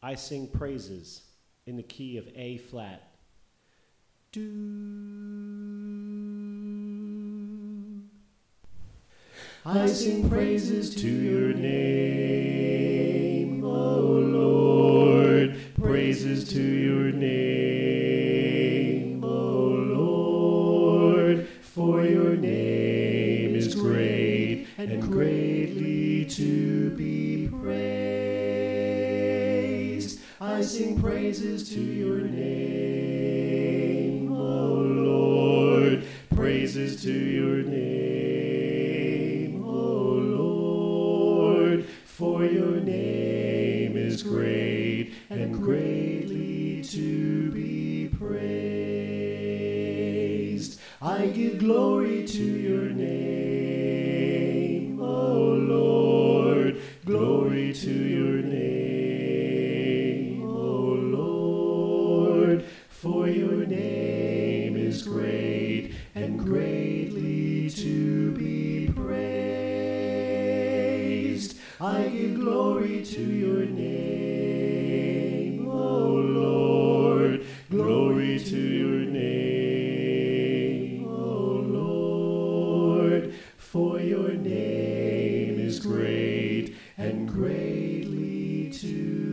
I sing praises in the key of A flat. Do. I sing praises to your name, O Lord. Praises to your name, O Lord. For your name is great and greatly to be praised. I sing praises to your name, O Lord. Praises to your name, O Lord. For your name is great and greatly to be praised. I give glory to your name, O Lord. Glory to your name, O Lord. For your name is great and greatly to be praised. I give glory to your name, O Lord. Glory to your name, O Lord. For your name is great and greatly to